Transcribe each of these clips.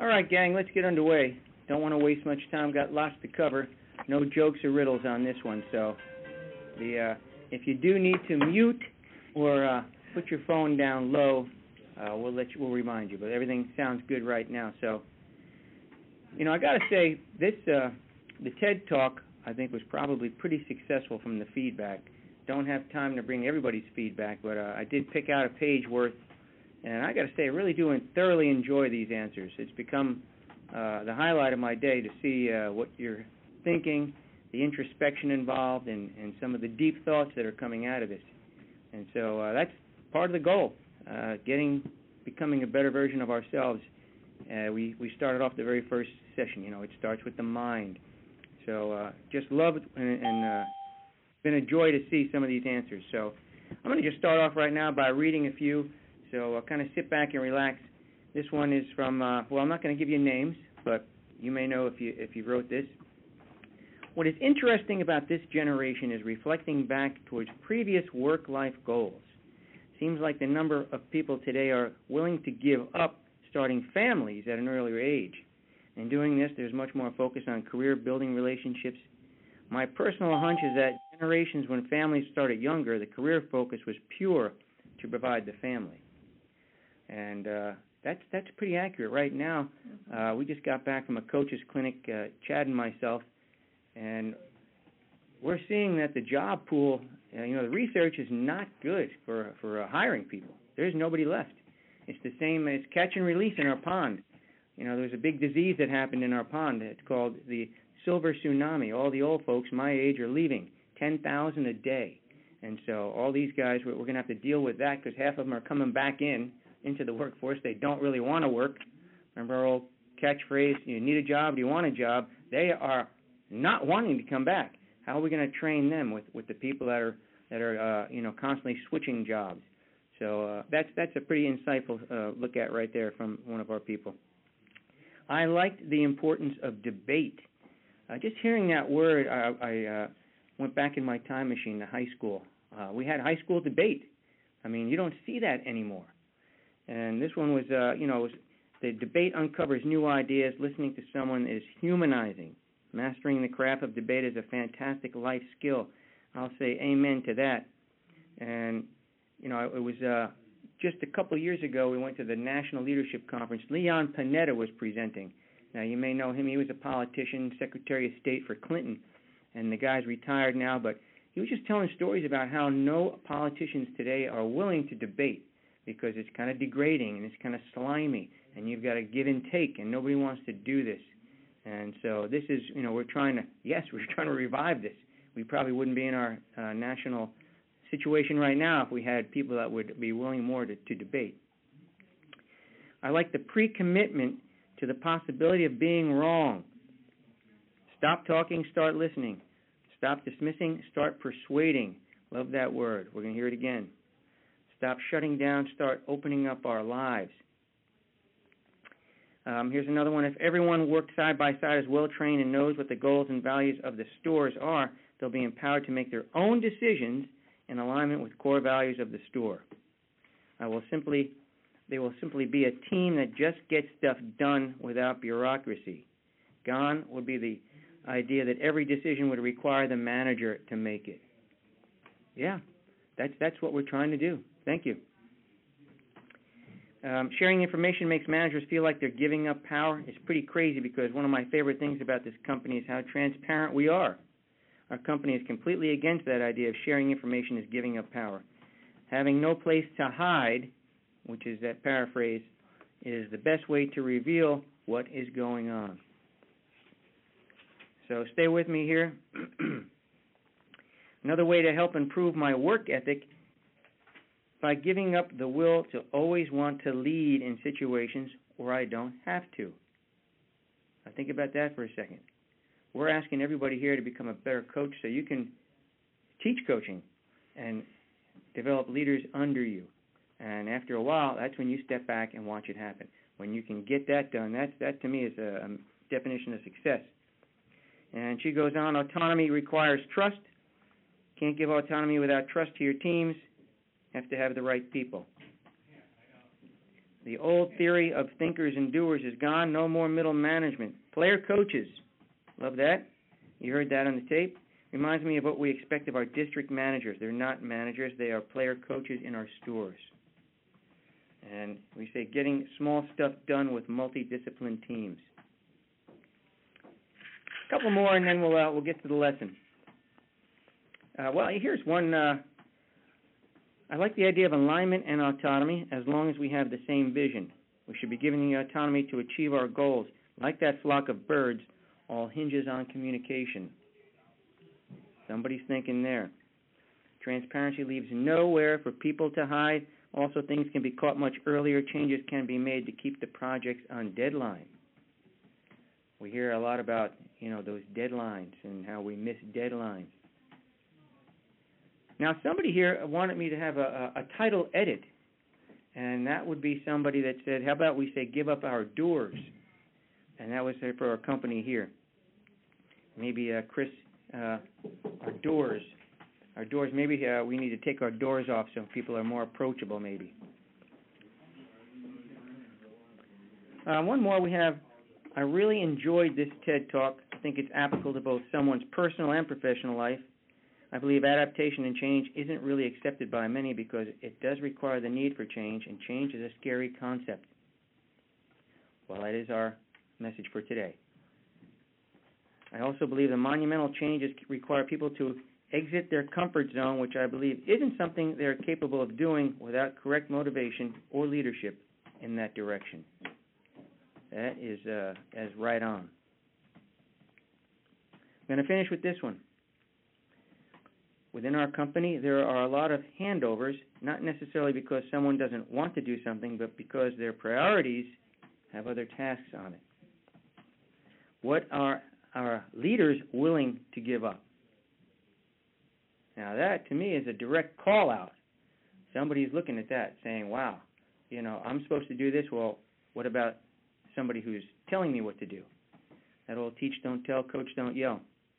All right, gang, let's get underway. Don't want to waste much time. Got lots to cover. No jokes or riddles on this one. So, if you do need to mute or put your phone down low, we'll remind you. But everything sounds good right now. So, I got to say the TED Talk I think was probably pretty successful from the feedback. Don't have time to bring everybody's feedback, but I did pick out a page worth. And I got to say, I really do thoroughly enjoy these answers. It's become the highlight of my day to see what you're thinking, the introspection involved, and some of the deep thoughts that are coming out of this. And so that's part of the goal, becoming a better version of ourselves. We started off the very first session. It starts with the mind. So just love it, and been a joy to see some of these answers. So I'm going to just start off right now by reading a few. So kind of sit back and relax. This one is from, I'm not going to give you names, but you may know if you wrote this. What is interesting about this generation is reflecting back towards previous work-life goals. Seems like the number of people today are willing to give up starting families at an earlier age. In doing this, there's much more focus on career-building relationships. My personal hunch is that generations when families started younger, the career focus was pure to provide the family. And that's pretty accurate right now. We just got back from a coach's clinic, Chad and myself, and we're seeing that the job pool, the research is not good for hiring people. There's nobody left. It's the same as catch and release in our pond. There's a big disease that happened in our pond. It's called the silver tsunami. All the old folks my age are leaving, 10,000 a day. And so all these guys, we're going to have to deal with that because half of them are coming back into the workforce. They don't really want to work. Remember our old catchphrase, you need a job, do you want a job? They are not wanting to come back. How are we going to train them with the people that are constantly switching jobs? So that's a pretty insightful look at right there from one of our people. I liked the importance of debate. Just hearing that word, I went back in my time machine to high school. We had high school debate. I mean, you don't see that anymore. And this one was, the debate uncovers new ideas. Listening to someone is humanizing. Mastering the craft of debate is a fantastic life skill. I'll say amen to that. And, it was just a couple of years ago, we went to the National Leadership Conference. Leon Panetta was presenting. Now, you may know him. He was a politician, Secretary of State for Clinton, and the guy's retired now. But he was just telling stories about how no politicians today are willing to debate because it's kind of degrading and it's kind of slimy, and you've got to give and take, and nobody wants to do this. And so this is, we're trying to revive this. We probably wouldn't be in our national situation right now if we had people that would be willing more to debate. I like the pre-commitment to the possibility of being wrong. Stop talking, start listening. Stop dismissing, start persuading. Love that word. We're going to hear it again. Stop shutting down, start opening up our lives. Here's another one. If everyone worked side by side as well-trained and knows what the goals and values of the stores are, they'll be empowered to make their own decisions in alignment with core values of the store. They will simply be a team that just gets stuff done without bureaucracy. Gone would be the idea that every decision would require the manager to make it. Yeah, that's what we're trying to do. Thank you. Sharing information makes managers feel like they're giving up power. It's pretty crazy because one of my favorite things about this company is how transparent we are. Our company is completely against that idea of sharing information as giving up power. Having no place to hide, which is that paraphrase, is the best way to reveal what is going on. So stay with me here. Another way to help improve my work ethic by giving up the will to always want to lead in situations where I don't have to. Now think about that for a second. We're asking everybody here to become a better coach so you can teach coaching and develop leaders under you. And after a while, that's when you step back and watch it happen. When you can get that done, that to me is a definition of success. And she goes on, autonomy requires trust. Can't give autonomy without trust to your teams. Have to have the right people. The old theory of thinkers and doers is gone. No more middle management. Player coaches. Love that. You heard that on the tape. Reminds me of what we expect of our district managers. They're not managers. They are player coaches in our stores. And we say getting small stuff done with multidisciplined teams. A couple more, and then we'll get to the lesson. Well, here's one. I like the idea of alignment and autonomy as long as we have the same vision. We should be given the autonomy to achieve our goals. Like that flock of birds, all hinges on communication. Somebody's thinking there. Transparency leaves nowhere for people to hide. Also, things can be caught much earlier. Changes can be made to keep the projects on deadline. We hear a lot about, those deadlines and how we miss deadlines. Now, somebody here wanted me to have a title edit, and that would be somebody that said, how about we say give up our doors? And that was for our company here. Maybe, Chris, our doors. Our doors, maybe we need to take our doors off so people are more approachable, maybe. One more we have. I really enjoyed this TED Talk. I think it's applicable to both someone's personal and professional life. I believe adaptation and change isn't really accepted by many because it does require the need for change, and change is a scary concept. Well, that is our message for today. I also believe the monumental changes require people to exit their comfort zone, which I believe isn't something they're capable of doing without correct motivation or leadership in that direction. That is right on. I'm going to finish with this one. Within our company, there are a lot of handovers, not necessarily because someone doesn't want to do something, but because their priorities have other tasks on it. What are our leaders willing to give up? Now that, to me, is a direct call-out. Somebody's looking at that saying, wow, I'm supposed to do this. Well, what about somebody who's telling me what to do? That old teach, don't tell, coach, don't yell.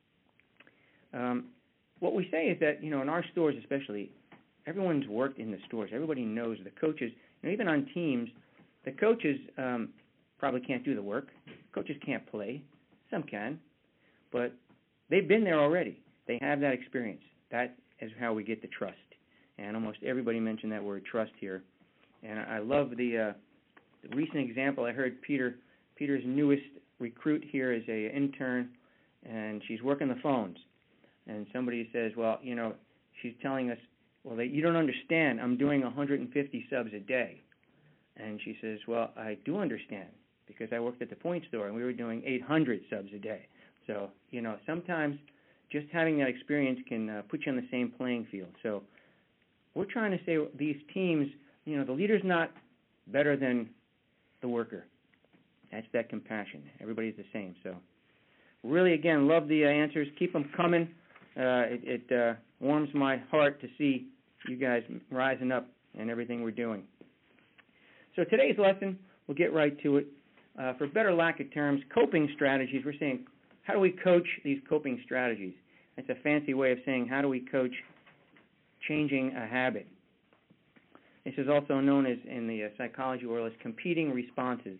What we say is that, in our stores especially, everyone's worked in the stores. Everybody knows the coaches. Even on teams, the coaches probably can't do the work. Coaches can't play. Some can. But they've been there already. They have that experience. That is how we get the trust. And almost everybody mentioned that word trust here. And I love the recent example. I heard Peter's newest recruit here is an intern, and she's working the phones. And somebody says, well, she's telling us, well, you don't understand. I'm doing 150 subs a day. And she says, well, I do understand because I worked at the Point store, and we were doing 800 subs a day. So, sometimes just having that experience can put you on the same playing field. So we're trying to say these teams, the leader's not better than the worker. That's that compassion. Everybody's the same. So really, again, love the answers. Keep them coming. It warms my heart to see you guys rising up and everything we're doing. So today's lesson, we'll get right to it. For better lack of terms, coping strategies. We're saying, how do we coach these coping strategies? That's a fancy way of saying, how do we coach changing a habit? This is also known as, in the psychology world, as competing responses.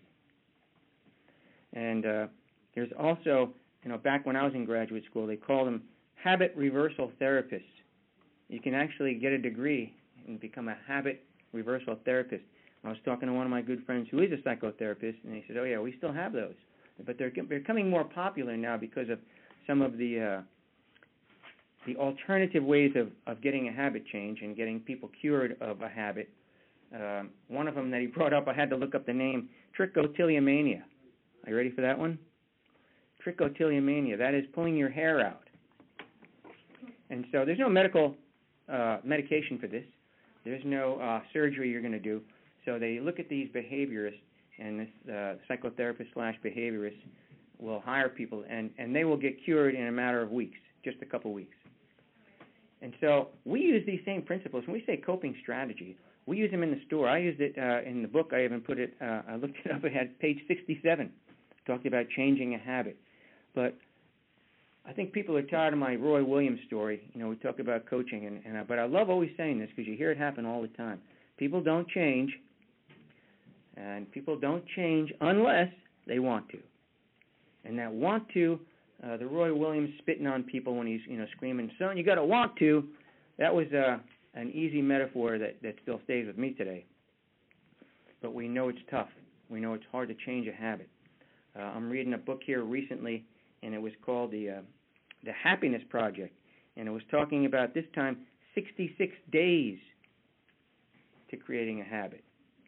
And there's also, back when I was in graduate school, they called them habit reversal therapists. You can actually get a degree and become a habit reversal therapist. I was talking to one of my good friends who is a psychotherapist, and he said, oh, yeah, we still have those. But they're becoming more popular now because of some of the alternative ways of getting a habit change and getting people cured of a habit. One of them that he brought up, I had to look up the name, trichotillomania. Are you ready for that one? Trichotillomania, that is pulling your hair out. And so there's no medical medication for this. There's no surgery you're going to do. So they look at these behaviorists, and this psychotherapist/behaviorist will hire people, and they will get cured in a matter of weeks, just a couple weeks. And so we use these same principles. When we say coping strategy, we use them in the store. I used it in the book. I even put it, I looked it up. It had page 67, talking about changing a habit. But I think people are tired of my Roy Williams story. We talk about coaching, but I love always saying this because you hear it happen all the time. People don't change And people don't change unless they want to. And that want to, the Roy Williams spitting on people when he's, screaming, son, you got to want to, that was an easy metaphor that still stays with me today. But we know it's tough. We know it's hard to change a habit. I'm reading a book here recently, and it was called The Happiness Project. And it was talking about, this time, 66 days to creating a habit.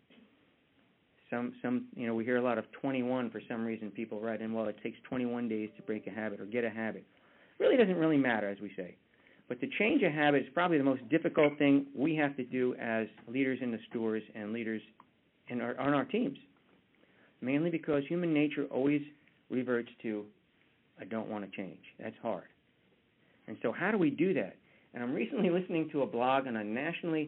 We hear a lot of 21 for some reason. People write in, well, it takes 21 days to break a habit or get a habit. It really doesn't really matter, as we say. But to change a habit is probably the most difficult thing we have to do as leaders in the stores and leaders on our teams, mainly because human nature always reverts to, I don't want to change. That's hard. And so how do we do that? And I'm recently listening to a blog on a nationally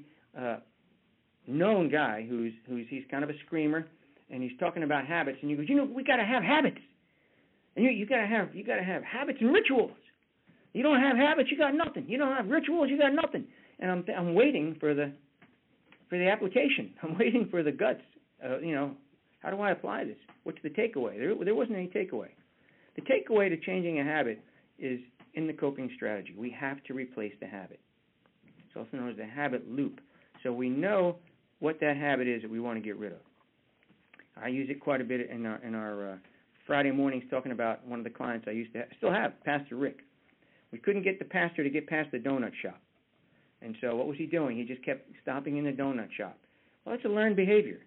known guy he's kind of a screamer, and he's talking about habits, and he goes, we got to have habits, and you got to have habits and rituals. You don't have habits, you got nothing. You don't have rituals, you got nothing. And I'm waiting for the application. I'm waiting for the guts. How do I apply this? What's the takeaway? There wasn't any takeaway. The takeaway to changing a habit is in the coping strategy. We have to replace the habit. It's also known as the habit loop. So we know what that habit is that we want to get rid of. I use it quite a bit in our Friday mornings, talking about one of the clients I used to still have, Pastor Rick. We couldn't get the pastor to get past the donut shop. And so what was he doing? He just kept stopping in the donut shop. Well, it's a learned behavior.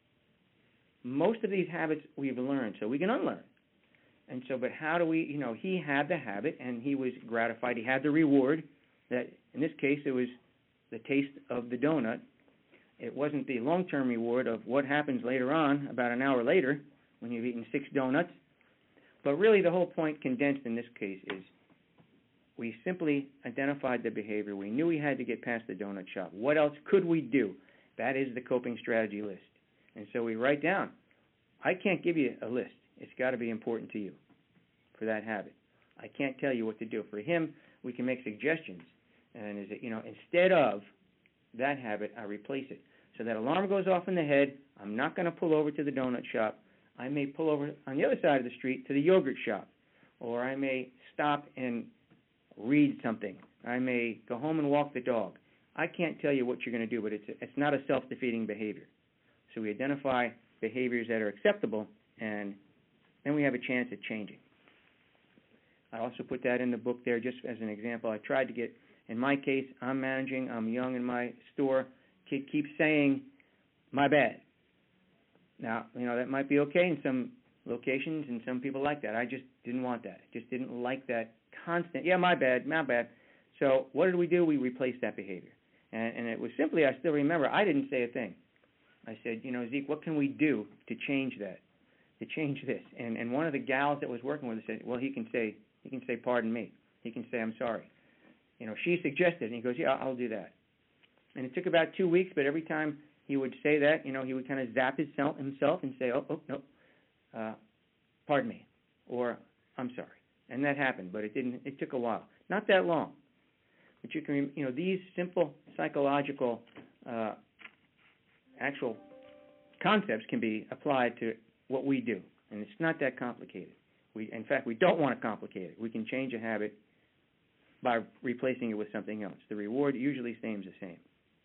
Most of these habits we've learned, so we can unlearn. And so, but how do we, he had the habit and he was gratified. He had the reward that, in this case, it was the taste of the donut. It wasn't the long-term reward of what happens later on, about an hour later, when you've eaten 6 donuts. But really the whole point condensed in this case is we simply identified the behavior. We knew we had to get past the donut shop. What else could we do? That is the coping strategy list. And so we write down. I can't give you a list. It's got to be important to you for that habit. I can't tell you what to do. For him, we can make suggestions. And is it, instead of that habit, I replace it. So that alarm goes off in the head. I'm not going to pull over to the donut shop. I may pull over on the other side of the street to the yogurt shop. Or I may stop and read something. I may go home and walk the dog. I can't tell you what you're going to do, but it's not a self-defeating behavior. So we identify behaviors that are acceptable, and then we have a chance at changing. I also put that in the book there just as an example. I tried to get, in my case, I'm managing, I'm young in my store. Kid keeps saying, my bad. Now, that might be okay in some locations, and some people like that. I just didn't want that. I just didn't like that constant, my bad. So what did we do? We replaced that behavior. And it was simply, I still remember, I didn't say a thing. I said, Zeke, what can we do to change that, to change this? And one of the gals that was working with us said, well, he can say, pardon me. He can say, I'm sorry. She suggested, and he goes, yeah, I'll do that. And it took about 2 weeks, but every time he would say that, he would kind of zap himself and say, oh, no, pardon me, or I'm sorry. And that happened, but it took a while. Not that long. But you can, these simple psychological actual concepts can be applied to what we do, and it's not that complicated. In fact, we don't want to complicate it. We can change a habit by replacing it with something else. The reward usually stays the same.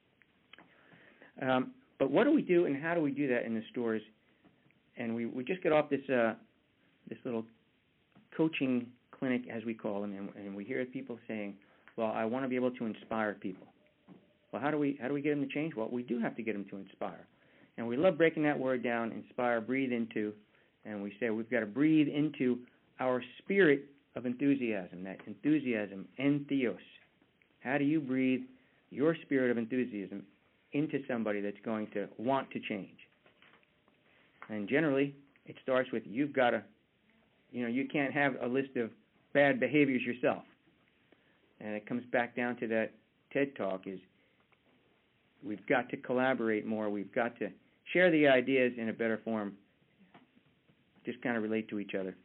But what do we do, and how do we do that in the stores? And we just get off this little coaching clinic, as we call them, and we hear people saying, well, I want to be able to inspire people. Well, how do we get them to change? Well, we do have to get them to inspire. And we love breaking that word down, inspire, breathe into, and we say we've got to breathe into our spirit of enthusiasm, that enthusiasm, entheos. How do you breathe your spirit of enthusiasm into somebody that's going to want to change? And generally, it starts with you've got to, you can't have a list of bad behaviors yourself. And it comes back down to that TED Talk is we've got to collaborate more. We've got to share the ideas in a better form, just kind of relate to each other.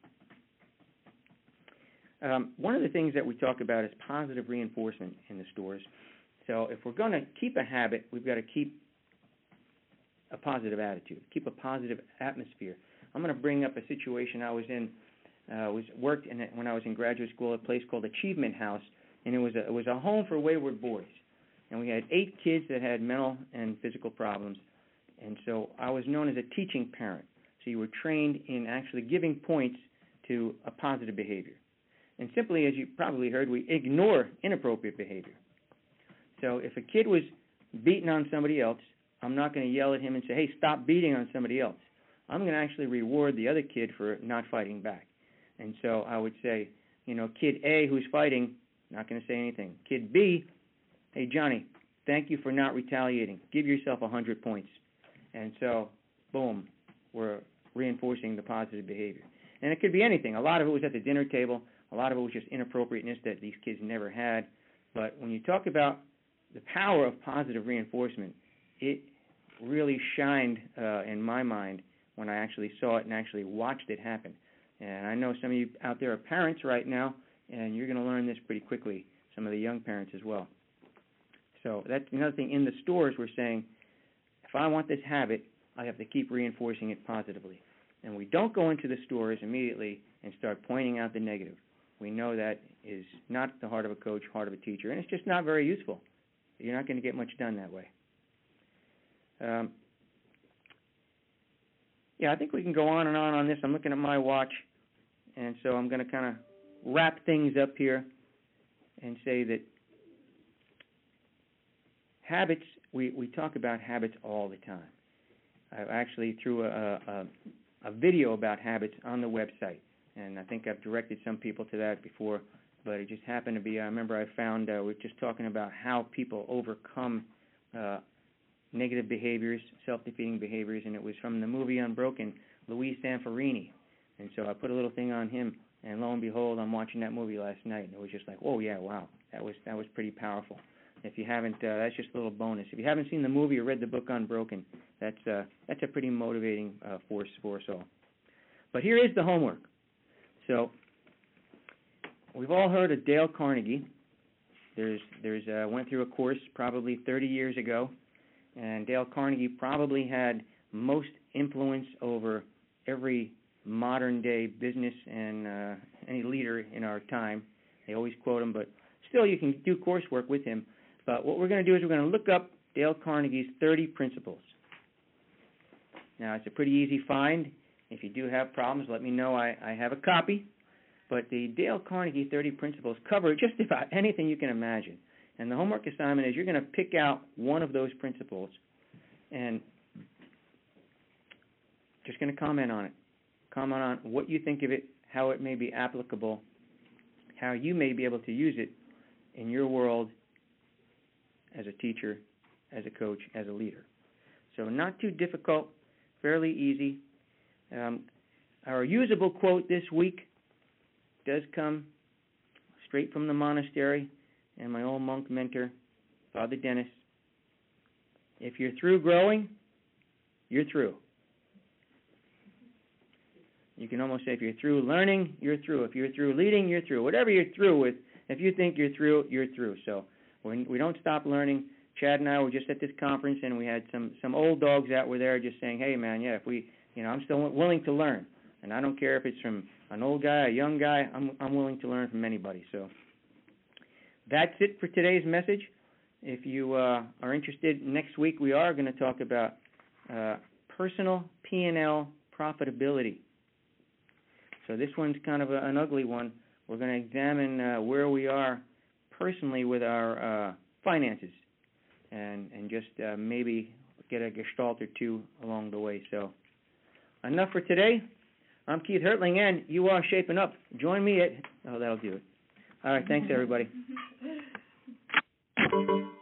One of the things that we talk about is positive reinforcement in the stores. So if we're going to keep a habit, we've got to keep a positive attitude, keep a positive atmosphere. I'm going to bring up a situation I was in. Worked in it when I was in graduate school at a place called Achievement House, and it was a home for wayward boys. And we had 8 kids that had mental and physical problems. And so I was known as a teaching parent. So you were trained in actually giving points to a positive behavior. And simply, as you probably heard, we ignore inappropriate behavior. So if a kid was beating on somebody else, I'm not going to yell at him and say, hey, stop beating on somebody else. I'm going to actually reward the other kid for not fighting back. And so I would say, kid A who's fighting, not going to say anything. Kid B, hey, Johnny, thank you for not retaliating. Give yourself 100 points. And so, boom, we're reinforcing the positive behavior. And it could be anything. A lot of it was at the dinner table. A lot of it was just inappropriateness that these kids never had. But when you talk about the power of positive reinforcement, it really shined in my mind when I actually saw it and actually watched it happen. And I know some of you out there are parents right now, and you're going to learn this pretty quickly, some of the young parents as well. So that's another thing. In the stores, we're saying, if I want this habit, I have to keep reinforcing it positively. And we don't go into the stores immediately and start pointing out the negative. We know that is not the heart of a coach, heart of a teacher, and it's just not very useful. You're not going to get much done that way. I think we can go on and on this. I'm looking at my watch, and so I'm going to kind of wrap things up here and say that habits, we talk about habits all the time. I actually threw a video about habits on the website, and I think I've directed some people to that before, but it just happened to be, I remember I found, we were just talking about how people overcome negative behaviors, self-defeating behaviors, and it was from the movie Unbroken, Louis Sanfarini. And so I put a little thing on him, and lo and behold, I'm watching that movie last night, and it was just like, oh yeah, wow, that was pretty powerful. If you haven't, that's just a little bonus. If you haven't seen the movie or read the book Unbroken, that's a pretty motivating force for us all. But here is the homework. So we've all heard of Dale Carnegie. Went through a course probably 30 years ago, and Dale Carnegie probably had most influence over every modern-day business and any leader in our time. They always quote him, but still you can do coursework with him. But what we're going to do is we're going to look up Dale Carnegie's 30 principles. Now, it's a pretty easy find. If you do have problems, let me know. I have a copy. But the Dale Carnegie 30 principles cover just about anything you can imagine. And the homework assignment is you're going to pick out one of those principles and just going to comment on it. Comment on what you think of it, how it may be applicable, how you may be able to use it in your world as a teacher, as a coach, as a leader. So not too difficult, fairly easy. Our usable quote this week does come straight from the monastery and my old monk mentor, Father Dennis. If you're through growing, you're through. You can almost say if you're through learning, you're through. If you're through leading, you're through. Whatever you're through with, if you think you're through, you're through. So we don't stop learning. Chad and I were just at this conference, and we had some old dogs that were there just saying, hey, man, yeah, if we, I'm still willing to learn. And I don't care if it's from an old guy, a young guy, I'm willing to learn from anybody. So that's it for today's message. If you are interested, next week we are going to talk about personal P&L profitability. So this one's kind of an ugly one. We're going to examine where we are personally with our finances and just maybe get a gestalt or two along the way. So enough for today. I'm Keith Hertling, and you are shaping up. Join me at... Oh, that'll do it. All right, thanks, everybody.